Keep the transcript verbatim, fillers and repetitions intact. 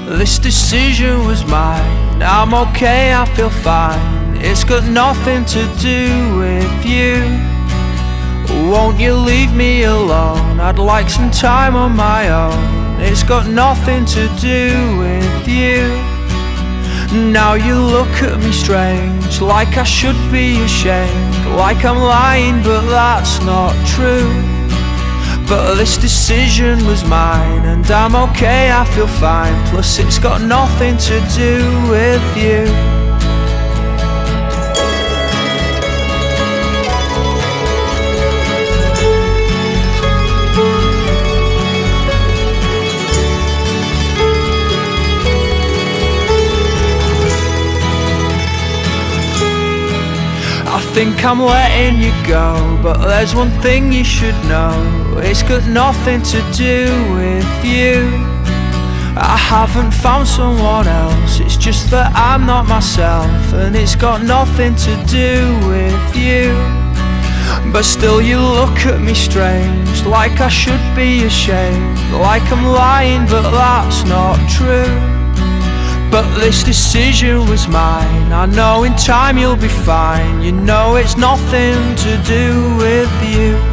This decision was mine. I'm okay, I feel fine. It's got nothing to do with you. Won't you leave me alone? I'd like some time on my own. It's got nothing to do with you. Now you look at me strange, like I should be ashamed, like I'm lying, but that's not true. But this decision was mine, and I'm okay, I feel fine. Plus it's got nothing to do with you. I think I'm letting you go, but there's one thing you should know. It's got nothing to do with you. I haven't found someone else, it's just that I'm not myself. And it's got nothing to do with you. But still you look at me strange, like I should be ashamed, like I'm lying, but that's not true. But this decision was mine. I know in time you'll be fine. You know it's nothing to do with you.